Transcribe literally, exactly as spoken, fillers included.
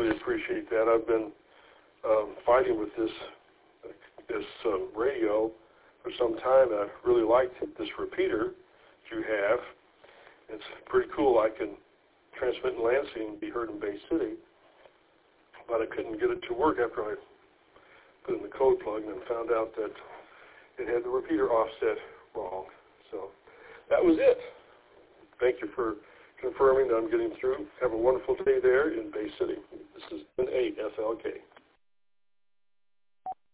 really appreciate that. I've been um, fighting with this this um, radio for some time, and I really liked this repeater that you have. It's pretty cool. I can transmit in Lansing and be heard in Bay City, but I couldn't get it to work after I put in the code plug and then found out that it had the repeater offset wrong. So that was it. Thank you for confirming that I'm getting through. Have a wonderful day there in Bay City. This is N eight F L K.